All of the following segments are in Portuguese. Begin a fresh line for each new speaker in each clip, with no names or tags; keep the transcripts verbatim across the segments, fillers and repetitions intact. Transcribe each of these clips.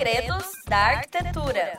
Segredos da Arquitetura.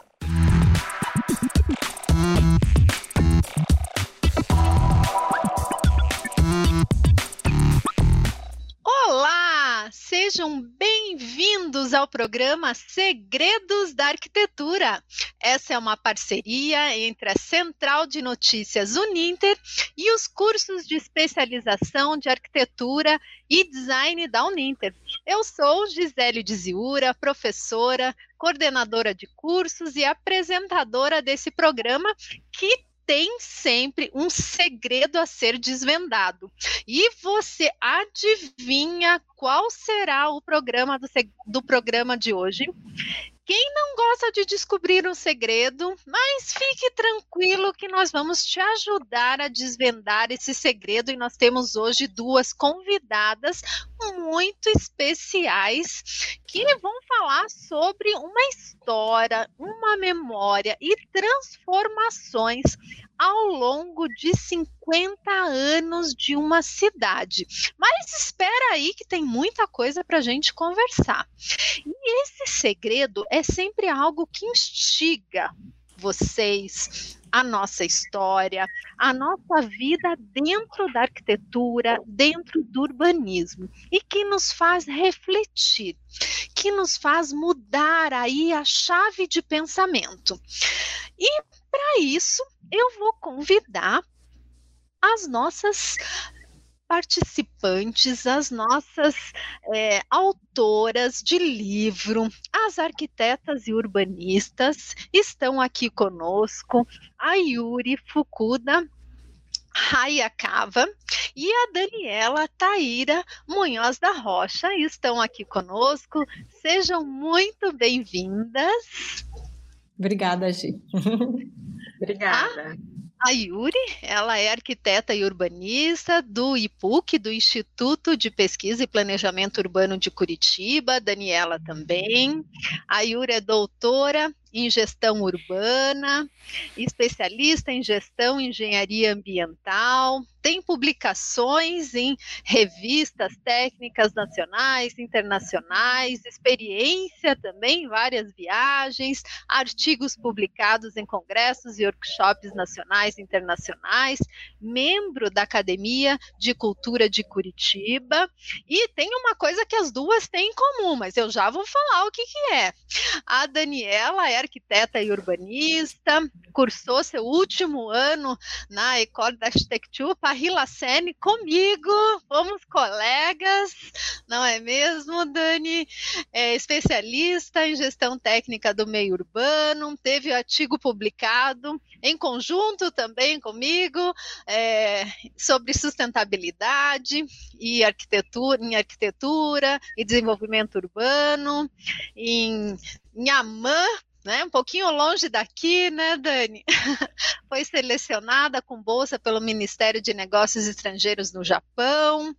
Olá! Sejam bem-vindos ao programa Segredos da Arquitetura. Essa é uma parceria entre a Central de Notícias Uninter e os cursos de especialização de arquitetura e design da Uninter. Eu sou Gisele Diziura, professora, coordenadora de cursos e apresentadora desse programa que tem sempre um segredo a ser desvendado. E você adivinha qual será o programa do, do programa de hoje? Quem não gosta de descobrir um segredo, mas fique tranquilo que nós vamos te ajudar a desvendar esse segredo e nós temos hoje duas convidadas muito especiais que vão falar sobre uma história, uma memória e transformações ao longo de cinquenta anos de uma cidade. Mas espera aí que tem muita coisa para a gente conversar. E esse segredo é sempre algo que instiga vocês, a nossa história, a nossa vida dentro da arquitetura, dentro do urbanismo, e que nos faz refletir, que nos faz mudar aí a chave de pensamento. E para isso, eu vou convidar as nossas participantes, as nossas é, autoras de livro, as arquitetas e urbanistas, estão aqui conosco, a Yuri Fukuda Hayakawa e a Daniela Taíra Munhoz da Rocha estão aqui conosco. Sejam muito bem-vindas.
Obrigada, Gi. Obrigada.
A Yuri, ela é arquiteta e urbanista do I P U C, do Instituto de Pesquisa e Planejamento Urbano de Curitiba, Daniela também. A Yuri é doutora em gestão urbana, especialista em gestão e engenharia ambiental, tem publicações em revistas técnicas nacionais, internacionais, experiência também em várias viagens, artigos publicados em congressos e workshops nacionais e internacionais, membro da Academia de Cultura de Curitiba, e tem uma coisa que as duas têm em comum, mas eu já vou falar o que que é. A Daniela é arquiteta e urbanista, cursou seu último ano na École d'Architecture Paris-La-Seine comigo, fomos colegas, não é mesmo, Dani? É especialista em gestão técnica do meio urbano, teve o artigo publicado em conjunto também comigo, é, sobre sustentabilidade e arquitetura, em arquitetura e desenvolvimento urbano, em Inhamã, né, um pouquinho longe daqui, né, Dani? Foi selecionada com bolsa pelo Ministério de Negócios Estrangeiros no Japão.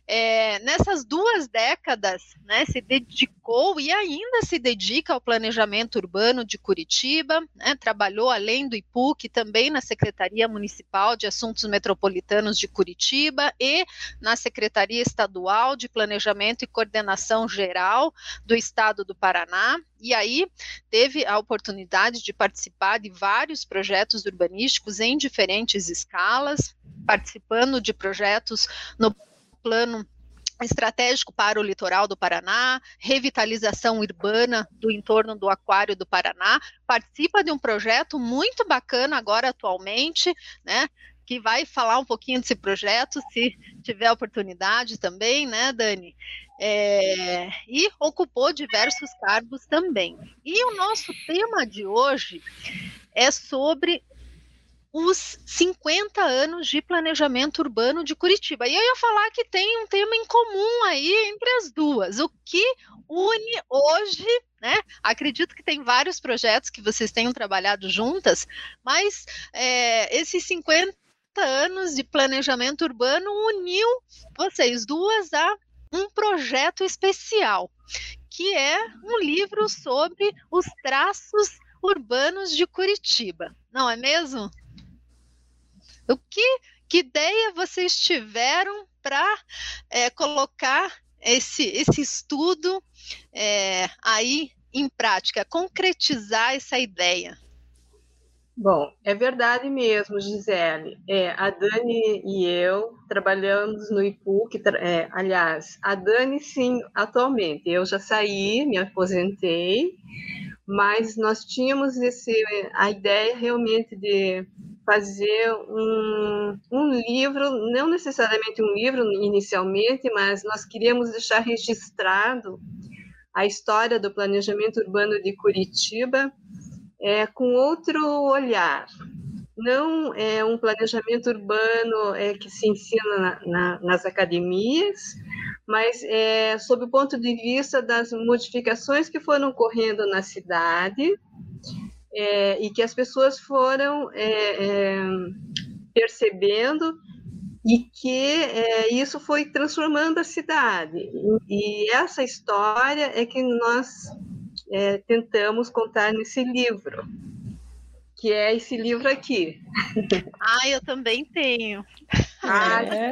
É, nessas duas décadas, né, se dedicou e ainda se dedica ao planejamento urbano de Curitiba, né, trabalhou além do I P U C também na Secretaria Municipal de Assuntos Metropolitanos de Curitiba e na Secretaria Estadual de Planejamento e Coordenação Geral do Estado do Paraná. E aí teve a oportunidade de participar de vários projetos urbanísticos em diferentes escalas, participando de projetos no plano estratégico para o litoral do Paraná, revitalização urbana do entorno do Aquário do Paraná, participa de um projeto muito bacana agora atualmente, né, que vai falar um pouquinho desse projeto, se tiver oportunidade também, né, Dani? É, e ocupou diversos cargos também. E o nosso tema de hoje é sobre os cinquenta anos de planejamento urbano de Curitiba. E eu ia falar que tem um tema em comum aí entre as duas, o que une hoje, né? Acredito que tem vários projetos que vocês tenham trabalhado juntas, mas é, esses cinquenta anos de planejamento urbano uniu vocês duas a um projeto especial, que é um livro sobre os traços urbanos de Curitiba, não é mesmo? O que, que ideia vocês tiveram para é, colocar esse, esse estudo é, aí em prática, concretizar essa ideia?
Bom, é verdade mesmo, Gisele. É, a Dani e eu trabalhamos no I P U C, é, aliás, a Dani sim, atualmente. Eu já saí, me aposentei, mas nós tínhamos esse, a ideia realmente de fazer um, um livro, não necessariamente um livro inicialmente, mas nós queríamos deixar registrado a história do planejamento urbano de Curitiba, é, com outro olhar. Não é um planejamento urbano é, que se ensina na, na, nas academias, mas é, sob o ponto de vista das modificações que foram ocorrendo na cidade, é, e que as pessoas foram é, é, percebendo, e que é, isso foi transformando a cidade. E, e essa história é que nós é, tentamos contar nesse livro, que é esse livro aqui.
Ah, eu também tenho.
Ah, é.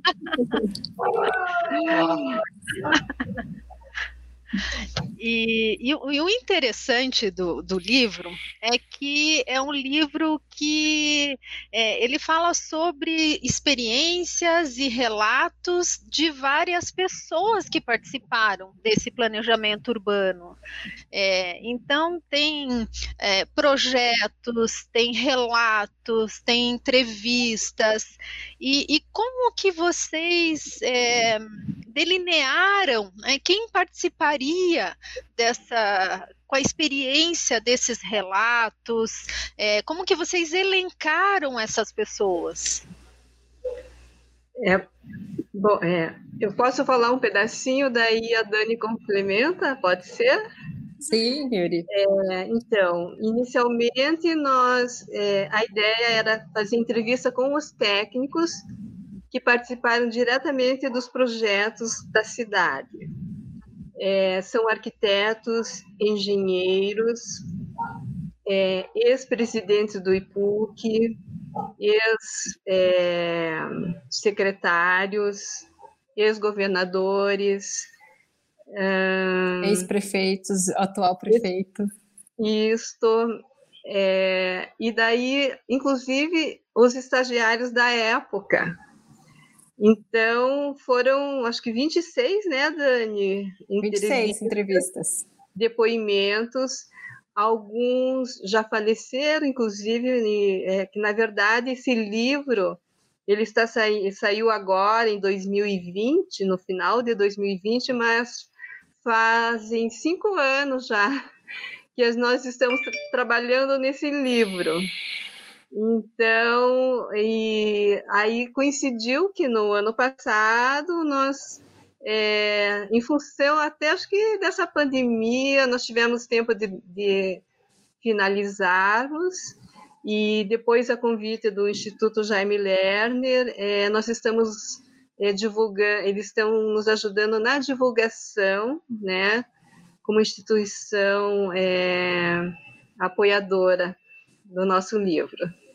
E, e, e o interessante do, do livro é que é um livro que é, ele fala sobre experiências e relatos de várias pessoas que participaram desse planejamento urbano. É, então tem é, projetos, tem relatos, tem entrevistas, e, e como que vocês é, delinearam, né, quem participaria dessa, com a experiência desses relatos, é, como que vocês elencaram essas pessoas?
É, bom, é, eu posso falar um pedacinho, daí a Dani complementa, pode ser?
Sim, Yuri.
É, então, inicialmente nós, é, a ideia era fazer entrevista com os técnicos que participaram diretamente dos projetos da cidade. É, são arquitetos, engenheiros, é, ex-presidentes do I P U C, ex-secretários, é, ex-governadores,
hum, ex-prefeitos, atual prefeito.
Isto, é, e daí, inclusive, os estagiários da época. Então, foram, acho que vinte e seis, né, Dani?
vinte e seis entrevistas.
Depoimentos. Alguns já faleceram, inclusive, é, que, na verdade, esse livro, ele está sa- saiu agora, em dois mil e vinte, no final de dois mil e vinte, mas fazem cinco anos já que nós estamos trabalhando nesse livro. Então, e aí coincidiu que no ano passado nós, é, em função até acho que dessa pandemia, nós tivemos tempo de, de finalizarmos, e depois a convite do Instituto Jaime Lerner, é, nós estamos é, divulgando, eles estão nos ajudando na divulgação, né, como instituição é, apoiadora do nosso livro.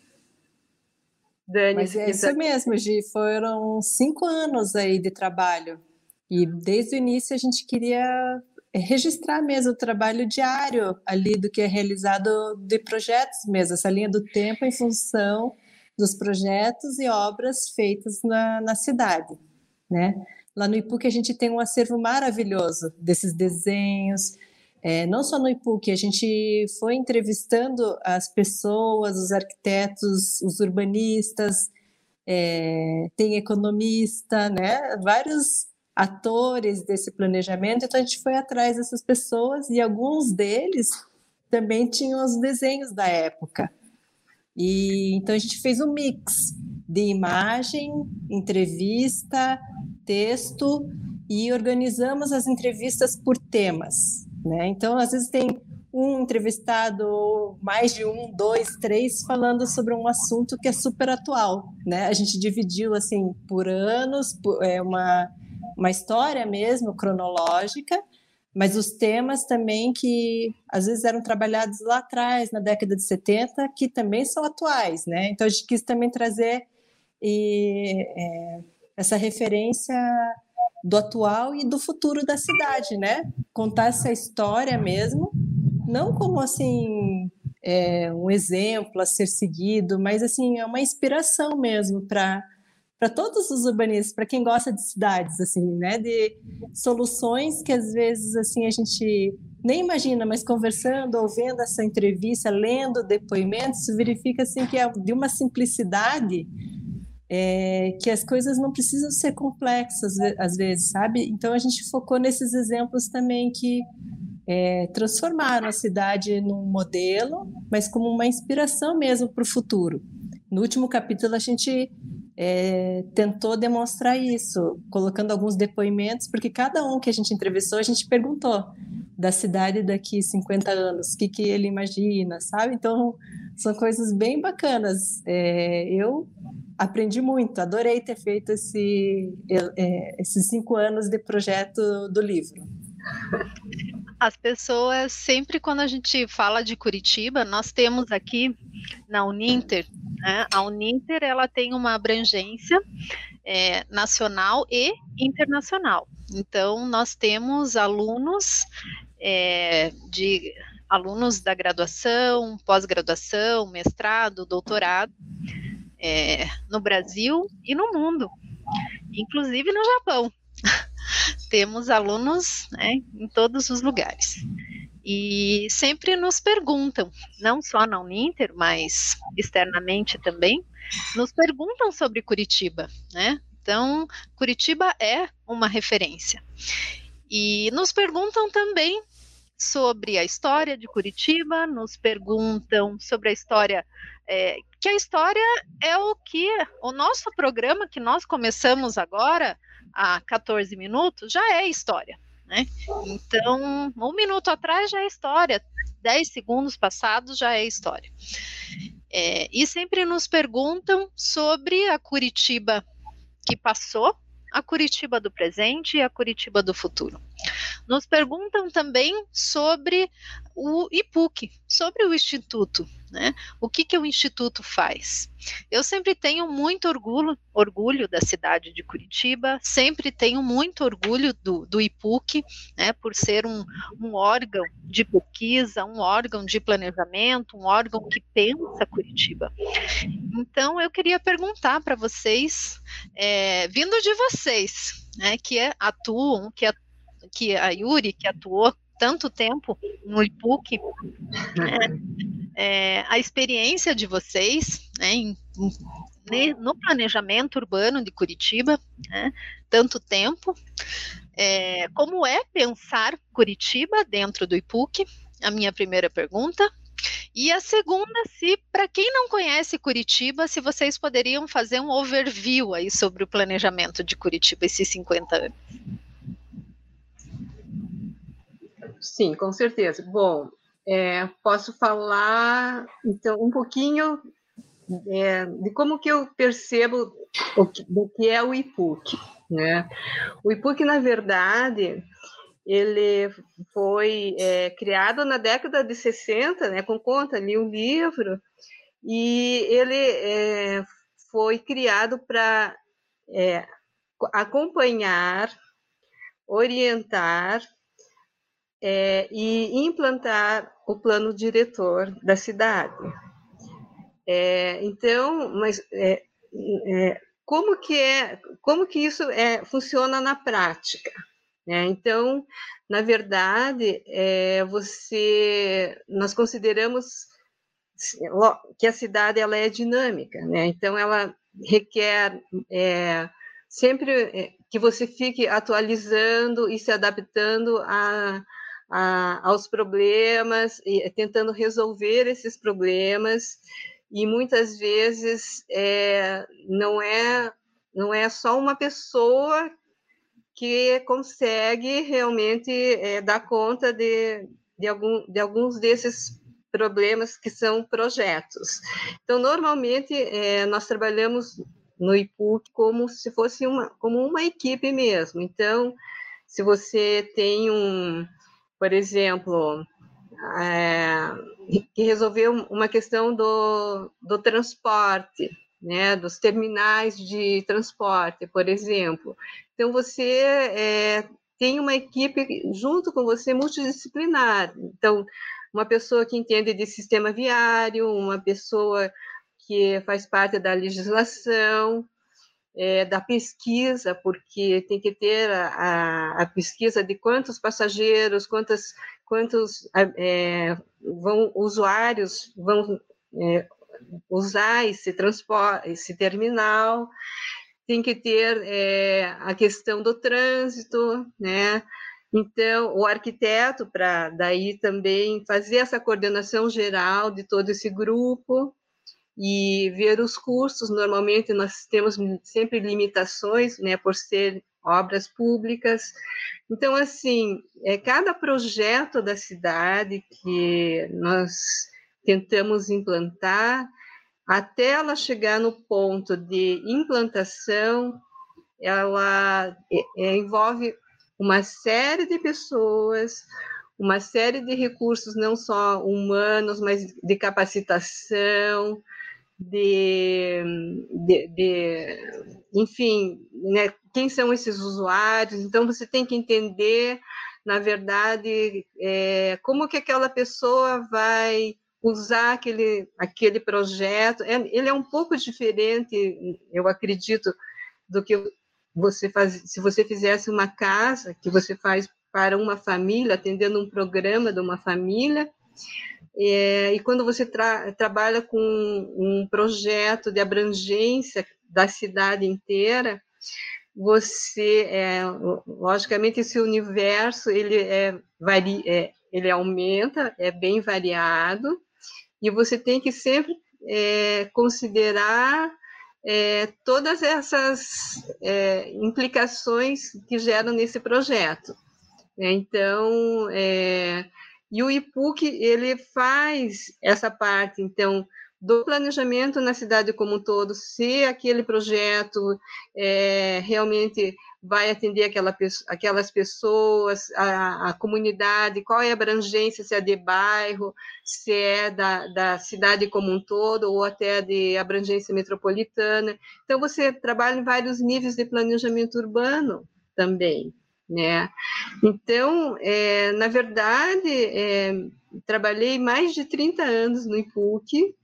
Dani,
Mas é isso mesmo, Gi, foram cinco anos aí de trabalho, e desde o início a gente queria registrar mesmo o trabalho diário ali do que é realizado de projetos mesmo, essa linha do tempo em função dos projetos e obras feitas na, na cidade, né? Lá no I P U C a gente tem um acervo maravilhoso desses desenhos. É, não só no I P U C, a gente foi entrevistando as pessoas, os arquitetos, os urbanistas, é, tem economista, né? Vários atores desse planejamento, então a gente foi atrás dessas pessoas e alguns deles também tinham os desenhos da época. E então a gente fez um mix de imagem, entrevista, texto, e organizamos as entrevistas por temas, né? Então, às vezes tem um entrevistado, mais de um, dois, três, falando sobre um assunto que é super atual, né? A gente dividiu, assim, por anos, por, é uma, uma história mesmo, cronológica, mas os temas também que, às vezes, eram trabalhados lá atrás, na década de setenta, que também são atuais, né? Então, a gente quis também trazer e, é, essa referência do atual e do futuro da cidade, né? contar essa história mesmo, não como assim é, um exemplo a ser seguido, mas assim é uma inspiração mesmo para para todos os urbanistas, para quem gosta de cidades, assim, né, de soluções que às vezes assim a gente nem imagina, mas conversando, ouvindo essa entrevista, lendo depoimentos, verifica assim que é de uma simplicidade é, que as coisas não precisam ser complexas às vezes, sabe? Então a gente focou nesses exemplos também que é, transformaram a cidade num modelo, mas como uma inspiração mesmo para o futuro. No último capítulo a gente É, tentou demonstrar isso, colocando alguns depoimentos, porque cada um que a gente entrevistou, a gente perguntou da cidade daqui cinquenta anos, o que, que ele imagina, sabe? Então, são coisas bem bacanas. É, eu aprendi muito, adorei ter feito esse, é, esses cinco anos de projeto do livro.
As pessoas, sempre quando a gente fala de Curitiba, nós temos aqui na Uninter, né, a Uninter ela tem uma abrangência é, nacional e internacional. Então, nós temos alunos é, de alunos da graduação, pós-graduação, mestrado, doutorado, é, no Brasil e no mundo, inclusive no Japão. Temos alunos, né, em todos os lugares. E sempre nos perguntam, não só na Uninter, mas externamente também, nos perguntam sobre Curitiba, né? Então, Curitiba é uma referência. E nos perguntam também sobre a história de Curitiba, nos perguntam sobre a história, é, que a história é o que, o nosso programa que nós começamos agora, há quatorze minutos, já é história, né? Então, um minuto atrás já é história, dez segundos passados já é história. É, e sempre nos perguntam sobre a Curitiba que passou, a Curitiba do presente e a Curitiba do futuro. Nos perguntam também sobre o I P U C, sobre o Instituto, né? O que, que o Instituto faz? Eu sempre tenho muito orgulho, orgulho da cidade de Curitiba, sempre tenho muito orgulho do, do I P U C, né, por ser um, um órgão de pesquisa, um órgão de planejamento, um órgão que pensa Curitiba. Então, eu queria perguntar para vocês, é, vindo de vocês, né, que atuam, que, que a Yuri, que atuou tanto tempo no I P U C, é, é, a experiência de vocês, né, em, em, no planejamento urbano de Curitiba, né, tanto tempo, é, como é pensar Curitiba dentro do I P U C, a minha primeira pergunta. E a segunda, se para quem não conhece Curitiba, se vocês poderiam fazer um overview aí sobre o planejamento de Curitiba esses cinquenta anos.
Sim, com certeza. Bom, é, posso falar então um pouquinho é, de como que eu percebo o que, do que é o I P U C, né? O I P U C, na verdade, ele foi é, criado na década de sessenta, né, com conta ali um livro, e ele é, foi criado para é, acompanhar, orientar é, e implantar o plano diretor da cidade. É, então, mas é, é, como que é, como que isso é, funciona na prática? É, então, na verdade, é, você, nós consideramos que a cidade ela é dinâmica, né? Então ela requer é, sempre que você fique atualizando e se adaptando a, a, aos problemas, e tentando resolver esses problemas, e muitas vezes é, não é não é só uma pessoa que consegue realmente é, dar conta de, de, algum, de alguns desses problemas que são projetos. Então, normalmente, é, nós trabalhamos no I P U C como se fosse uma, como uma equipe mesmo. Então, se você tem um, por exemplo, é, que resolver uma questão do, do transporte, né, dos terminais de transporte, por exemplo. Então, você é, tem uma equipe junto com você multidisciplinar. Então, uma pessoa que entende de sistema viário, uma pessoa que faz parte da legislação, é, da pesquisa, porque tem que ter a, a pesquisa de quantos passageiros, quantas, quantos é, vão, usuários vão é, usar esse transporte, esse terminal, tem que ter é, a questão do trânsito, né? Então, o arquiteto, para daí também fazer essa coordenação geral de todo esse grupo, e ver os custos. Normalmente nós temos sempre limitações, né, por ser obras públicas. Então, assim, é cada projeto da cidade que nós tentamos implantar, até ela chegar no ponto de implantação, ela é, envolve uma série de pessoas, uma série de recursos, não só humanos, mas de capacitação, de, de, de enfim, né, quem são esses usuários. Então, você tem que entender, na verdade, é, como que aquela pessoa vai usar aquele, aquele projeto. É, ele é um pouco diferente, eu acredito, do que você faz, se você fizesse uma casa, que você faz para uma família, atendendo um programa de uma família. É, e quando você tra trabalha com um projeto de abrangência da cidade inteira, você, é, logicamente, esse universo ele, é, varia, é, ele aumenta, é bem variado, e você tem que sempre é, considerar é, todas essas é, implicações que geram nesse projeto. Então, é, e o I P U C, ele faz essa parte, então, do planejamento na cidade como um todo, se aquele projeto é, realmente vai atender aquela, aquelas pessoas, a, a comunidade, qual é a abrangência, se é de bairro, se é da, da cidade como um todo, ou até de abrangência metropolitana. Então, você trabalha em vários níveis de planejamento urbano também, né? Então, é, na verdade, é, trabalhei mais de trinta anos no I P U C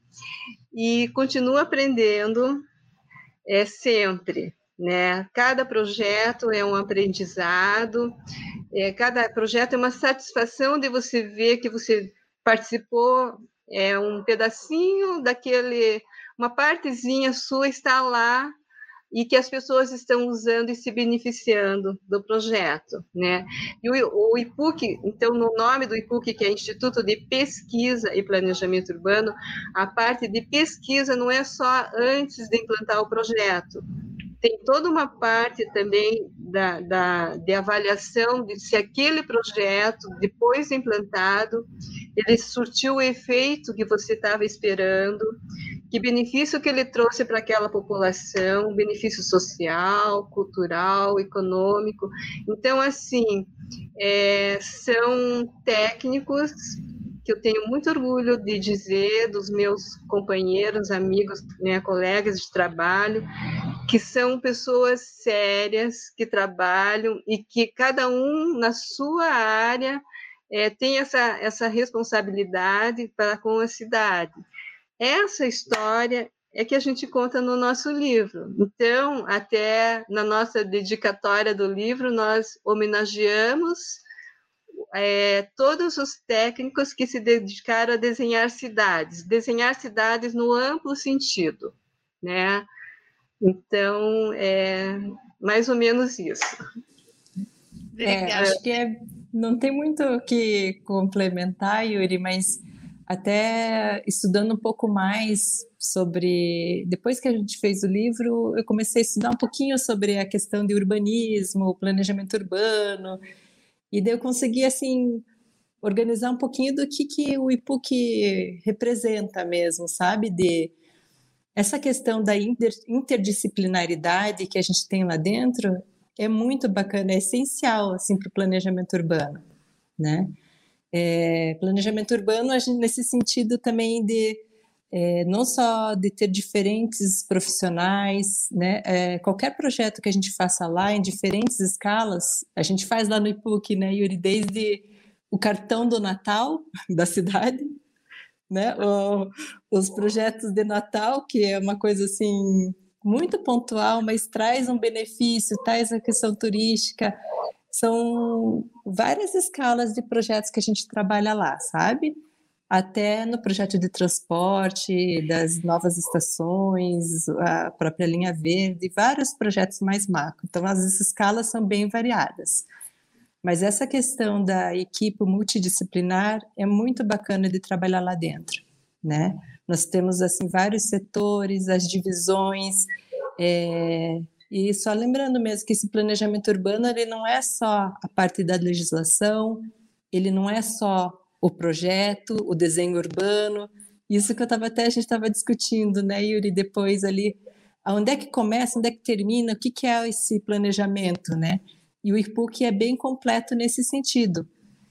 e continuo aprendendo é, sempre, né? Cada projeto é um aprendizado, é, cada projeto é uma satisfação de você ver que você participou, é um pedacinho daquele, uma partezinha sua está lá, e que as pessoas estão usando e se beneficiando do projeto, né? E o, o I P U C, então, no nome do I P U C, que é Instituto de Pesquisa e Planejamento Urbano, a parte de pesquisa não é só antes de implantar o projeto, tem toda uma parte também da, da, de avaliação de se aquele projeto, depois de implantado, ele surtiu o efeito que você estava esperando, que benefício que ele trouxe para aquela população, benefício social, cultural, econômico. Então, assim, é, são técnicos que eu tenho muito orgulho de dizer, dos meus companheiros, amigos, né, colegas de trabalho, que são pessoas sérias, que trabalham e que cada um na sua área é, tem essa, essa responsabilidade para com a cidade. Essa história é que a gente conta no nosso livro. Então, até na nossa dedicatória do livro, nós homenageamos é, todos os técnicos que se dedicaram a desenhar cidades, desenhar cidades no amplo sentido, né? Então, é mais ou menos isso.
É, acho que é, não tem muito o que complementar, Yuri, mas até estudando um pouco mais sobre... Depois que a gente fez o livro, eu comecei a estudar um pouquinho sobre a questão de urbanismo, planejamento urbano, e daí eu consegui, assim, organizar um pouquinho do que, que o I P U C representa mesmo, sabe? De essa questão da inter, interdisciplinaridade que a gente tem lá dentro é muito bacana, é essencial assim, para o planejamento urbano, né? É, planejamento urbano, a gente, nesse sentido também de é, não só de ter diferentes profissionais, né? É, qualquer projeto que a gente faça lá, em diferentes escalas, a gente faz lá no I P U C, né, Yuri, desde o cartão do Natal da cidade, né? O, os projetos de Natal, que é uma coisa assim muito pontual, mas traz um benefício, traz a questão turística. São várias escalas de projetos que a gente trabalha lá, sabe? Até no projeto de transporte, das novas estações, a própria linha verde, vários projetos mais macro. Então, as escalas são bem variadas. Mas essa questão da equipe multidisciplinar é muito bacana de trabalhar lá dentro, né? Nós temos assim vários setores, as divisões, é... e só lembrando mesmo que esse planejamento urbano ele não é só a parte da legislação, ele não é só o projeto, o desenho urbano, isso que eu estava até a gente estava discutindo, né, Yuri, depois ali, onde é que começa, onde é que termina, o que, que é esse planejamento, né? E o I P U C é bem completo nesse sentido.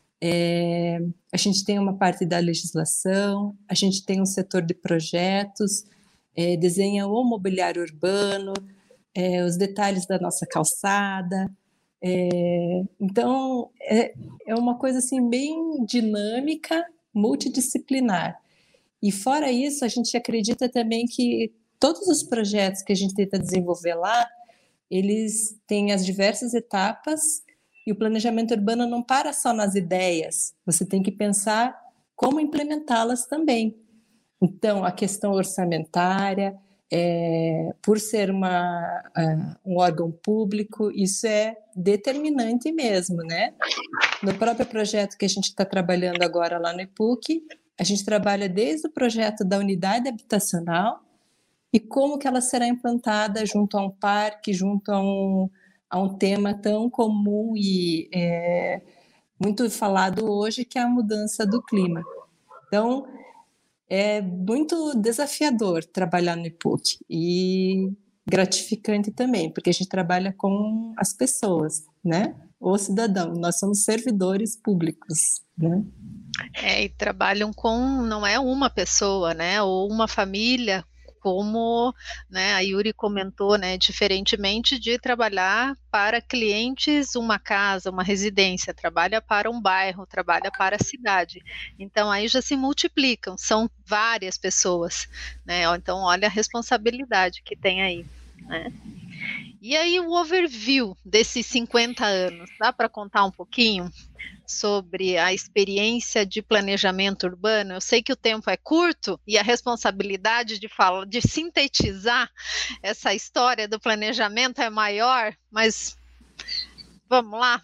É, a gente tem uma parte da legislação, a gente tem um setor de projetos, é, desenha o mobiliário urbano, é, os detalhes da nossa calçada. É, então, é, é uma coisa assim bem dinâmica, multidisciplinar. E fora isso, a gente acredita também que todos os projetos que a gente tenta desenvolver lá, eles têm as diversas etapas e o planejamento urbano não para só nas ideias, você tem que pensar como implementá-las também. Então, a questão orçamentária, é, por ser uma, uh, um órgão público, isso é determinante mesmo, né? No próprio projeto que a gente está trabalhando agora lá no I P U C, a gente trabalha desde o projeto da unidade habitacional e como que ela será implantada junto a um parque, junto a um, a um tema tão comum e é, muito falado hoje, que é a mudança do clima. Então, é muito desafiador trabalhar no I P U C e gratificante também, porque a gente trabalha com as pessoas, né? O cidadão, nós somos servidores públicos, né?
É, e trabalham com, não é uma pessoa, né? Ou uma família, como, né, a Yuri comentou, né, diferentemente de trabalhar para clientes, uma casa, uma residência, trabalha para um bairro, trabalha para a cidade. Então, aí já se multiplicam, são várias pessoas, né? Então, olha a responsabilidade que tem aí, né? E aí, o overview desses cinquenta anos, dá para contar um pouquinho sobre a experiência de planejamento urbano? Eu sei que o tempo é curto e a responsabilidade de, falar, de sintetizar essa história do planejamento é maior, mas vamos lá?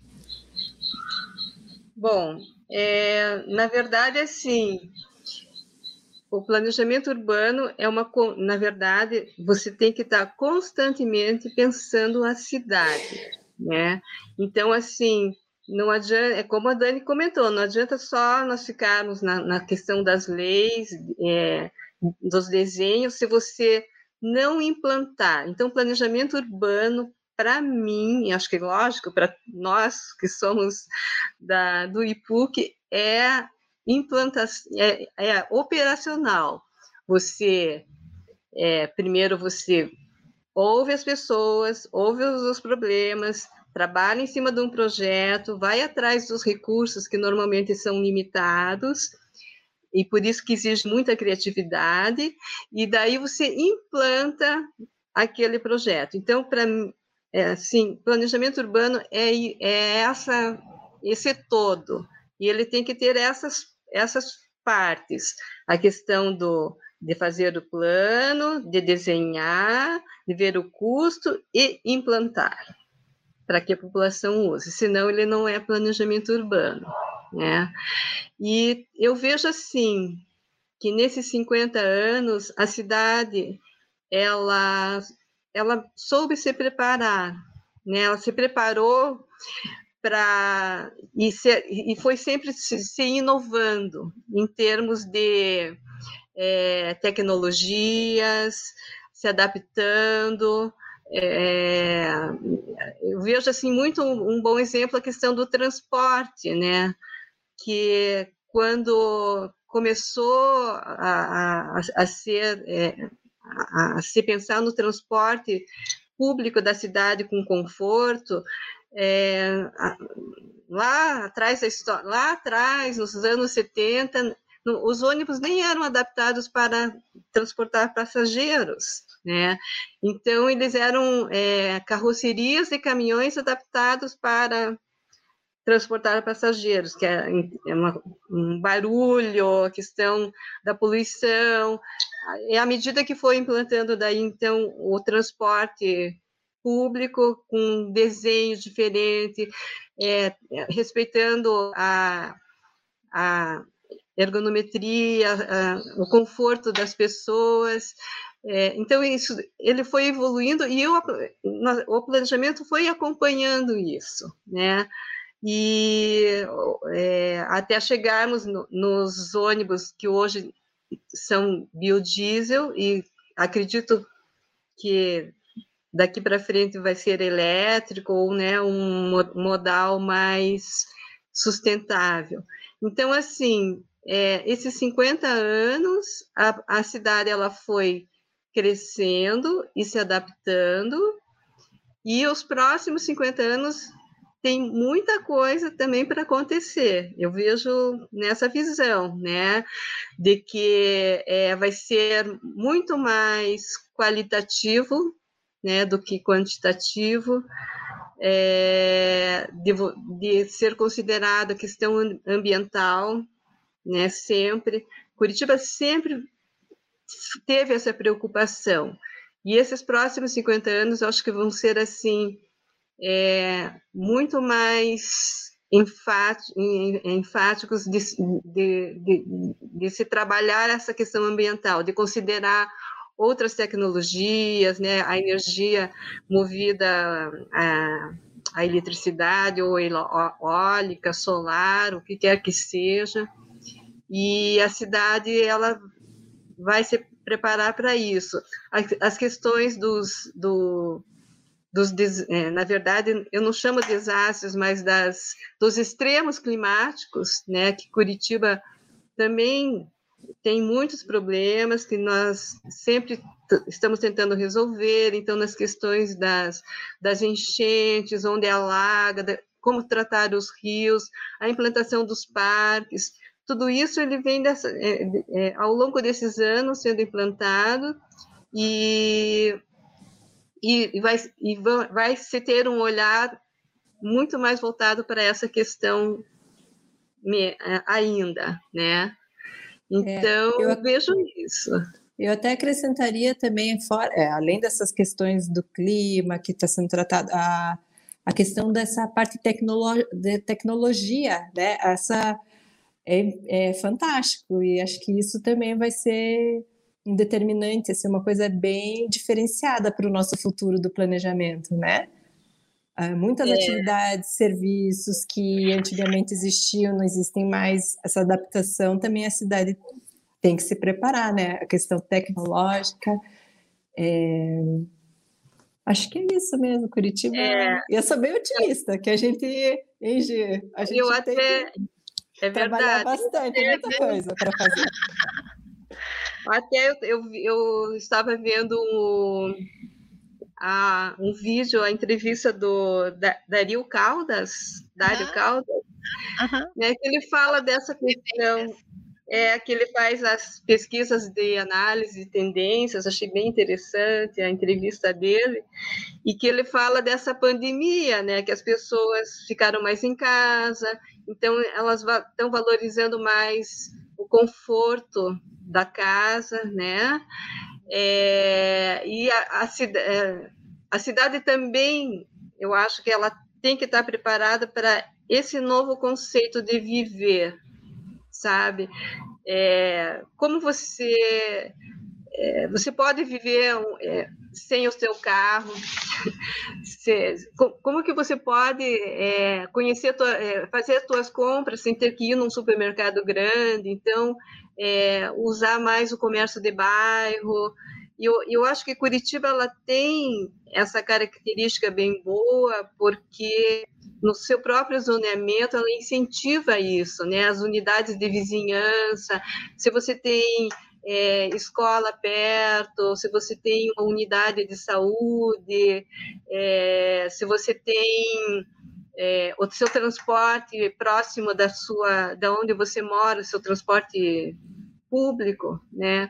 Bom, é, na verdade, assim, o planejamento urbano é uma, na verdade, você tem que estar constantemente pensando a cidade, né? Então, assim, não adianta, é como a Dani comentou, não adianta só nós ficarmos na, na questão das leis, é, dos desenhos, se você não implantar. Então, planejamento urbano, para mim, acho que é lógico, para nós que somos da, do I P U C, é implantação, é, é operacional. Você, é, primeiro você ouve as pessoas, ouve os, os problemas, trabalha em cima de um projeto, vai atrás dos recursos que normalmente são limitados, e por isso que exige muita criatividade, e daí você implanta aquele projeto. Então, para mim, é, assim, planejamento urbano é, é essa, esse todo, e ele tem que ter essas, essas partes, a questão do, de fazer o plano, de desenhar, de ver o custo e implantar, para que a população use, senão ele não é planejamento urbano, né? E eu vejo assim, que nesses cinquenta anos, a cidade, ela, ela soube se preparar, né? Ela se preparou para e, e foi sempre se, se inovando em termos de é, tecnologias, se adaptando. É, eu vejo assim muito um, um bom exemplo a questão do transporte, né? Que quando começou a, a, a ser é, a, a se pensar no transporte público da cidade com conforto, é, lá atrás da história, lá atrás, nos anos setenta, os ônibus nem eram adaptados para transportar passageiros, né? Então, eles eram é, carrocerias de caminhões adaptados para transportar passageiros, que é uma, um barulho, a questão da poluição. E à medida que foi implantando daí, então, o transporte público com desenhos diferentes, é, respeitando a, a ergonometria, a, o conforto das pessoas. É, então, isso, ele foi evoluindo e eu, o planejamento foi acompanhando isso, né? E é, até chegarmos no, nos ônibus que hoje são biodiesel, e acredito que daqui para frente vai ser elétrico ou, né, um modal mais sustentável. Então, assim, é, esses cinquenta anos, a, a cidade ela foi crescendo e se adaptando, e os próximos cinquenta anos tem muita coisa também para acontecer. Eu vejo nessa visão, né, de que é, vai ser muito mais qualitativo, né, do que quantitativo, é, de, de ser considerada a questão ambiental, né, sempre. Curitiba sempre teve essa preocupação. E esses próximos cinquenta anos, eu acho que vão ser assim, É, muito mais enfáticos de, de, de, de se trabalhar essa questão ambiental, de considerar outras tecnologias, né, a energia movida a, a eletricidade ou eólica, solar, o que quer que seja, e a cidade ela vai se preparar para isso. As questões dos, do Dos, na verdade, eu não chamo de desastres, mas das, dos extremos climáticos, né, que Curitiba também tem muitos problemas que nós sempre estamos tentando resolver. Então, nas questões das, das enchentes, onde alaga, como tratar os rios, a implantação dos parques, tudo isso ele vem dessa, é, é, ao longo desses anos sendo implantado, e E vai, e vai se ter um olhar muito mais voltado para essa questão ainda, né? Então, é, eu, eu vejo isso.
Eu até acrescentaria também, fora, é, além dessas questões do clima que está sendo tratado, a, a questão dessa parte tecnolo, de tecnologia, né? Essa é, é fantástico, e acho que isso também vai ser um determinante, assim, uma coisa bem diferenciada para o nosso futuro do planejamento, né? Muitas é. atividades, serviços que antigamente existiam, não existem mais, essa adaptação também a cidade tem que se preparar, né? A questão tecnológica. É... Acho que é isso mesmo, Curitiba. É... Eu sou bem otimista, que a gente, hein, Gê? A gente
eu
tem
até...
que
é
trabalhar bastante, tem muita coisa para fazer.
Até eu, eu, eu estava vendo um, a, um vídeo, a entrevista do da, Dario Caldas, Dário ah. Caldas, uh-huh. né, que ele fala dessa questão, é, que ele faz as pesquisas de análise de tendências, achei bem interessante a entrevista dele, e que ele fala dessa pandemia, né, que as pessoas ficaram mais em casa, então elas estão valorizando mais o conforto da casa, né? É, e a, a, a cidade também, eu acho que ela tem que estar preparada para esse novo conceito de viver, sabe? É, como você é, você pode viver é, sem o seu carro? Se, como que você pode é, conhecer, tua, é, fazer as suas compras sem ter que ir num supermercado grande? Então, é, usar mais o comércio de bairro, E eu, eu acho que Curitiba ela tem essa característica bem boa, porque no seu próprio zoneamento ela incentiva isso, né? As unidades de vizinhança, se você tem é, escola perto, se você tem uma unidade de saúde, é, se você tem é, o seu transporte próximo da sua, da onde você mora, o seu transporte público, né?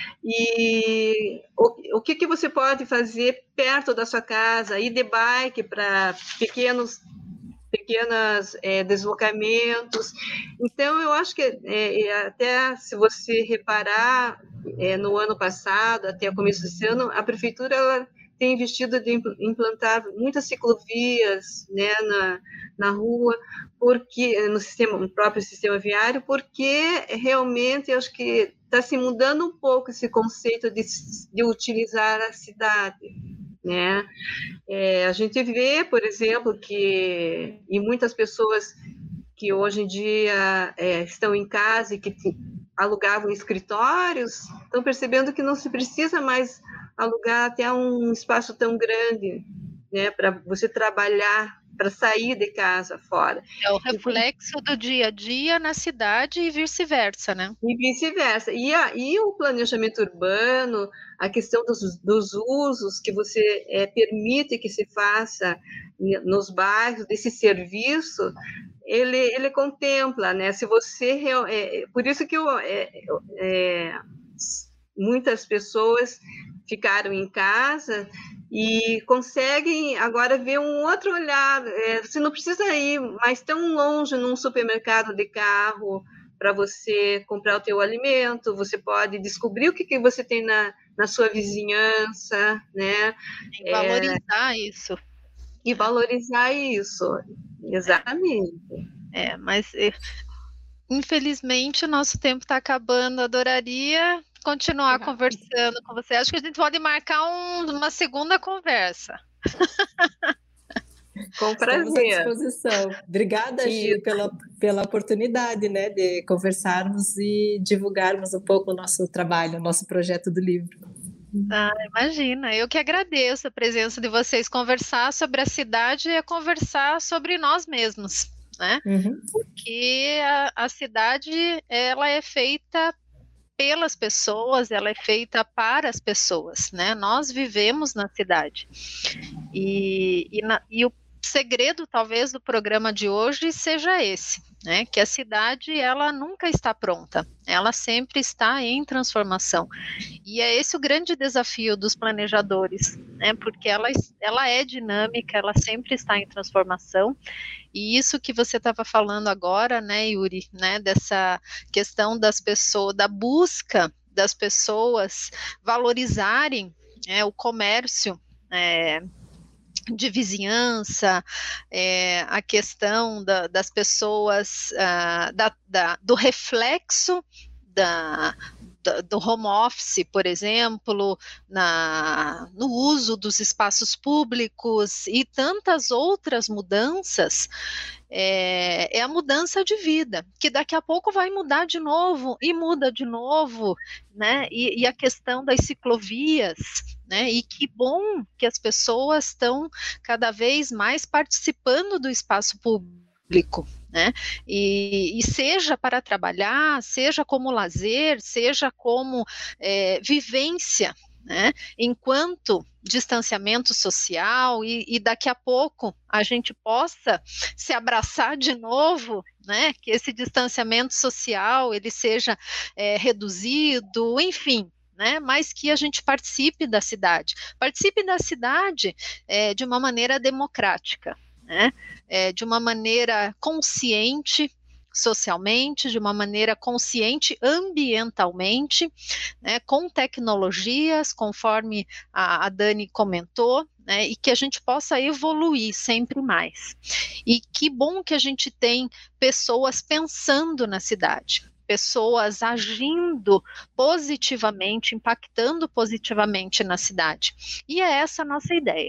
E o, o que, que você pode fazer perto da sua casa, ir de bike para pequenos pequenos é, deslocamentos. Então, eu acho que é, até se você reparar, é, no ano passado, até o começo desse ano, a prefeitura ela tem investido em implantar muitas ciclovias, né, na, na rua, porque no sistema, no próprio sistema viário, porque realmente eu acho que está se mudando um pouco esse conceito de, de utilizar a cidade, né? É, a gente vê, por exemplo, que e muitas pessoas que hoje em dia é, estão em casa e que te, alugavam escritórios, estão percebendo que não se precisa mais alugar até um espaço tão grande, né, para você trabalhar, para sair de casa fora.
É o reflexo do dia a dia na cidade e vice-versa, né?
E vice-versa. E, a, e o planejamento urbano, a questão dos, dos usos que você é, permite que se faça nos bairros, desse serviço, ele, ele contempla, né? Se você... É, é, por isso que eu, é, é, muitas pessoas ficaram em casa e conseguem agora ver um outro olhar. É, você não precisa ir mais tão longe num supermercado de carro para você comprar o teu alimento, você pode descobrir o que, que você tem na, na sua vizinhança, né?
E valorizar é, isso.
E valorizar isso, exatamente.
É, mas infelizmente o nosso tempo está acabando, adoraria continuar conversando com você. Acho que a gente pode marcar um, uma segunda conversa.
Com prazer.
Estamos à disposição. Obrigada, Gil, pela, pela oportunidade, né, de conversarmos e divulgarmos um pouco o nosso trabalho, o nosso projeto do livro.
Ah, imagina, eu que agradeço a presença de vocês. Conversar sobre a cidade é conversar sobre nós mesmos, né?
Uhum.
Porque a, a cidade, ela é feita pelas pessoas, ela é feita para as pessoas, né? Nós vivemos na cidade. E, e, na, e o segredo, talvez, do programa de hoje seja esse, né? Que a cidade, ela nunca está pronta, ela sempre está em transformação. E é esse o grande desafio dos planejadores, né? Porque ela, ela é dinâmica, ela sempre está em transformação. E isso que você estava falando agora, né, Yuri, né, dessa questão das pessoas, da busca das pessoas valorizarem, né, o comércio, é, de vizinhança, é, a questão da, das pessoas, uh, da, da, do reflexo da, da, do home office, por exemplo, na, no uso dos espaços públicos e tantas outras mudanças. É, é a mudança de vida, que daqui a pouco vai mudar de novo, e muda de novo, né? E, e a questão das ciclovias, né? E que bom que as pessoas estão cada vez mais participando do espaço público, né? E, e seja para trabalhar, seja como lazer, seja como é, vivência, né? Enquanto distanciamento social e, e daqui a pouco a gente possa se abraçar de novo, né? Que esse distanciamento social ele seja é, reduzido, enfim, né? Mas que a gente participe da cidade, participe da cidade é, de uma maneira democrática, né? É, de uma maneira consciente socialmente, de uma maneira consciente ambientalmente, né, com tecnologias, conforme a, a Dani comentou, né, e que a gente possa evoluir sempre mais. E que bom que a gente tem pessoas pensando na cidade, pessoas agindo positivamente, impactando positivamente na cidade. E é essa a nossa ideia.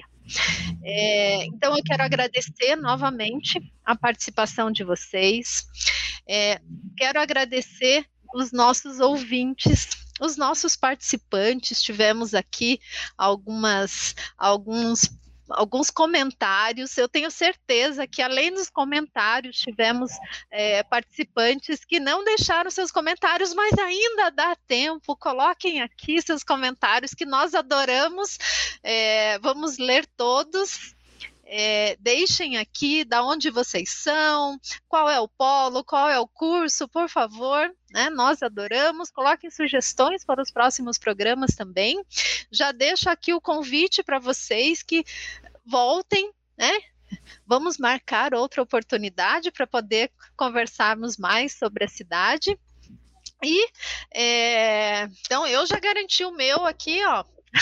É, então eu quero agradecer novamente a participação de vocês, é, quero agradecer os nossos ouvintes os nossos participantes, tivemos aqui algumas, alguns alguns comentários. Eu tenho certeza que, além dos comentários, tivemos é, participantes que não deixaram seus comentários, mas ainda dá tempo. Coloquem aqui seus comentários, que nós adoramos. É, vamos ler todos. É, deixem aqui de onde vocês são, qual é o polo, qual é o curso, por favor, né? Nós adoramos. Coloquem sugestões para os próximos programas também. Já deixo aqui o convite para vocês que voltem, né? Vamos marcar outra oportunidade para poder conversarmos mais sobre a cidade. E é, então eu já garanti o meu aqui, ó.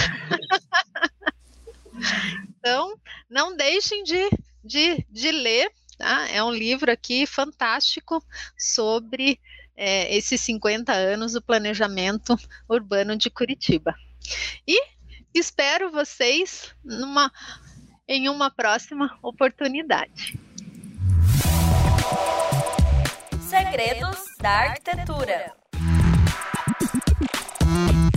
Então, não deixem de, de, de ler, tá? É um livro aqui fantástico sobre é, esses cinquenta anos do planejamento urbano de Curitiba. E espero vocês numa, em uma próxima oportunidade.
Segredos da Arquitetura.